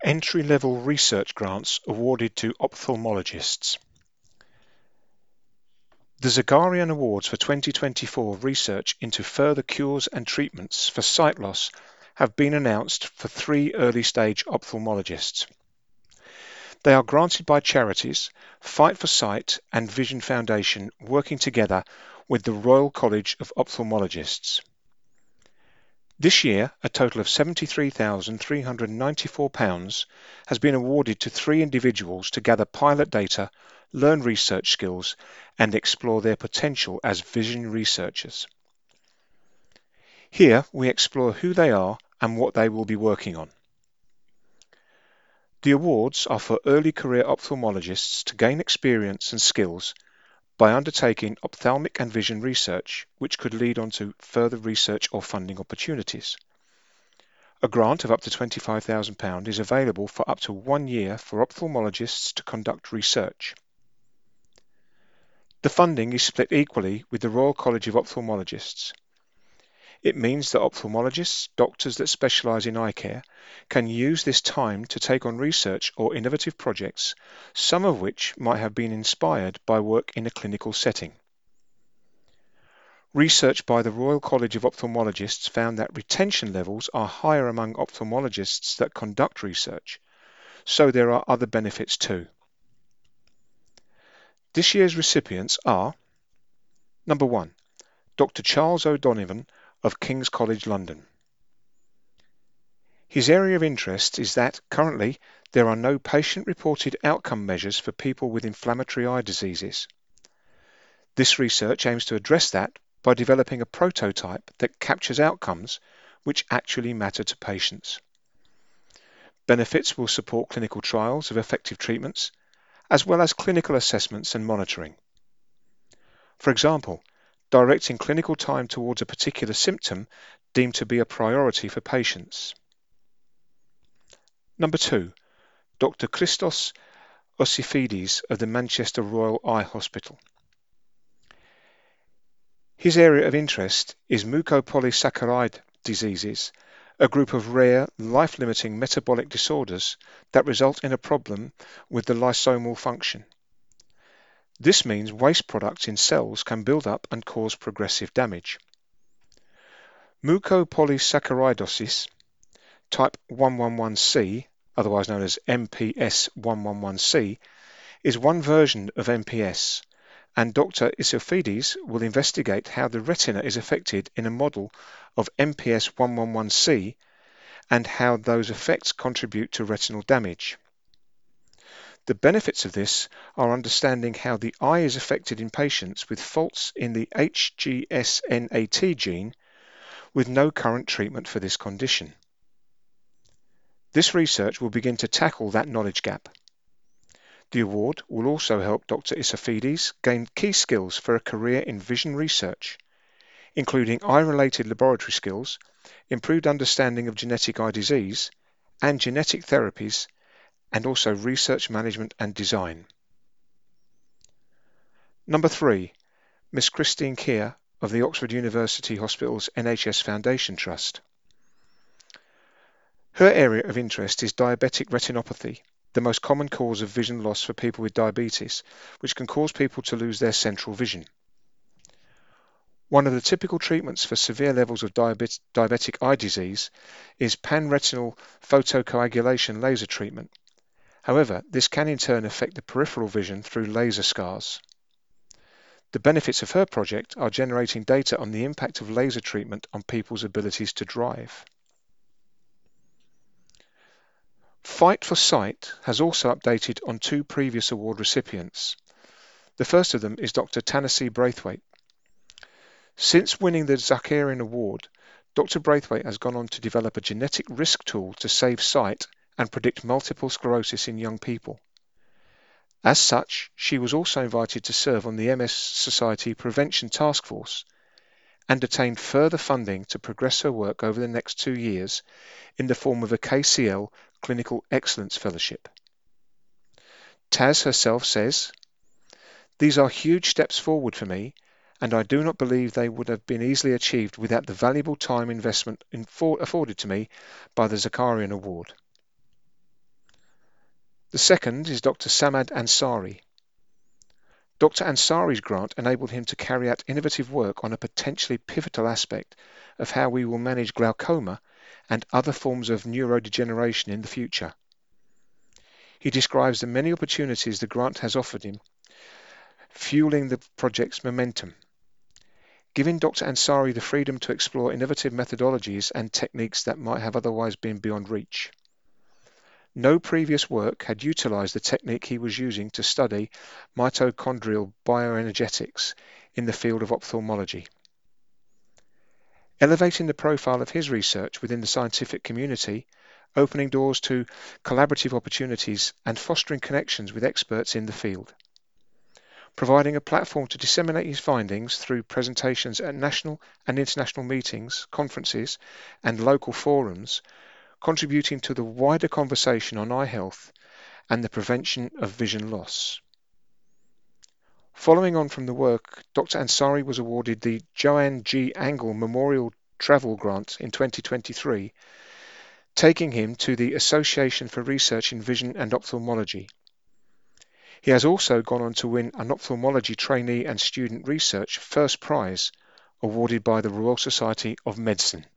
Entry-level research grants awarded to ophthalmologists. The Zakarian Awards for 2024 research into further cures and treatments for sight loss have been announced for 3 early-stage ophthalmologists. They are granted by charities Fight for Sight and Vision Foundation working together with the Royal College of Ophthalmologists. This year, a total of £73,394 has been awarded to 3 individuals to gather pilot data, learn research skills, and explore their potential as vision researchers. Here, we explore who they are and what they will be working on. The awards are for early career ophthalmologists to gain experience and skills by undertaking ophthalmic and vision research, which could lead on to further research or funding opportunities. A grant of up to £25,000 is available for up to 1 year for ophthalmologists to conduct research. The funding is split equally with the Royal College of Ophthalmologists. It means that ophthalmologists, doctors that specialise in eye care, can use this time to take on research or innovative projects, some of which might have been inspired by work in a clinical setting. Research by the Royal College of Ophthalmologists found that retention levels are higher among ophthalmologists that conduct research, so there are other benefits too. This year's recipients are: number 1, Dr. Charles O'Donovan of King's College London. His area of interest is that currently there are no patient-reported outcome measures for people with inflammatory eye diseases. This research aims to address that by developing a prototype that captures outcomes which actually matter to patients. Benefits will support clinical trials of effective treatments, as well as clinical assessments and monitoring. For example, directing clinical time towards a particular symptom deemed to be a priority for patients. Number 2, Dr. Christos Osifides of the Manchester Royal Eye Hospital. His area of interest is mucopolysaccharide diseases, a group of rare, life-limiting metabolic disorders that result in a problem with the lysosomal function. This means waste products in cells can build up and cause progressive damage. Mucopolysaccharidosis type 111C, otherwise known as MPS 111C, is one version of MPS, and Dr. Osifides will investigate how the retina is affected in a model of MPS 111C and how those effects contribute to retinal damage. The benefits of this are understanding how the eye is affected in patients with faults in the HGSNAT gene with no current treatment for this condition. This research will begin to tackle that knowledge gap. The award will also help Dr. Osifides gain key skills for a career in vision research, including eye-related laboratory skills, improved understanding of genetic eye disease, and genetic therapies, and also research management and design. Number 3, Miss Christine Keir of the Oxford University Hospitals NHS Foundation Trust. Her area of interest is diabetic retinopathy, the most common cause of vision loss for people with diabetes, which can cause people to lose their central vision. One of the typical treatments for severe levels of diabetic eye disease is pan-retinal photocoagulation laser treatment. However, this can in turn affect the peripheral vision through laser scars. The benefits of her project are generating data on the impact of laser treatment on people's abilities to drive. Fight for Sight has also updated on 2 previous award recipients. The first of them is Dr. Tennessee Braithwaite. Since winning the Zakarian Award, Dr. Braithwaite has gone on to develop a genetic risk tool to save sight and predict multiple sclerosis in young people. As such, she was also invited to serve on the MS Society Prevention Task Force and attained further funding to progress her work over the next 2 years in the form of a KCL Clinical Excellence Fellowship. Taz herself says, "These are huge steps forward for me, and I do not believe they would have been easily achieved without the valuable time investment afforded to me by the Zakarian Award." The second is Dr. Samad Ansari. Dr. Ansari's grant enabled him to carry out innovative work on a potentially pivotal aspect of how we will manage glaucoma and other forms of neurodegeneration in the future. He describes the many opportunities the grant has offered him, fueling the project's momentum, giving Dr. Ansari the freedom to explore innovative methodologies and techniques that might have otherwise been beyond reach. No previous work had utilized the technique he was using to study mitochondrial bioenergetics in the field of ophthalmology. Elevating the profile of his research within the scientific community, opening doors to collaborative opportunities and fostering connections with experts in the field. Providing a platform to disseminate his findings through presentations at national and international meetings, conferences, and local forums, contributing to the wider conversation on eye health and the prevention of vision loss. Following on from the work, Dr. Ansari was awarded the Joanne G. Angle Memorial Travel Grant in 2023, taking him to the Association for Research in Vision and Ophthalmology. He has also gone on to win an ophthalmology trainee and student research first prize awarded by the Royal Society of Medicine.